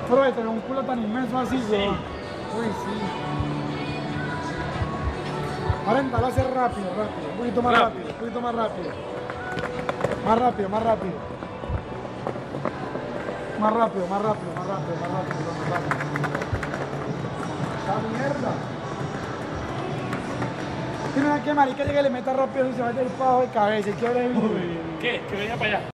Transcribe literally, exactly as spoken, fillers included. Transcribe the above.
Pero de tener un culo tan inmenso así, Sí. weón. Uy, sí. Ahora intentalo hacer rápido, rápido. Un poquito más Rápido. rápido, un poquito más rápido. Más rápido, más rápido. Más rápido, más rápido, más rápido, más rápido, más rápido. ¡Esta mierda! Tiene una que marica llegue y le meta rápido y se vaya el pajo de cabeza y quiere vivir. ¿Qué? Que venía para allá.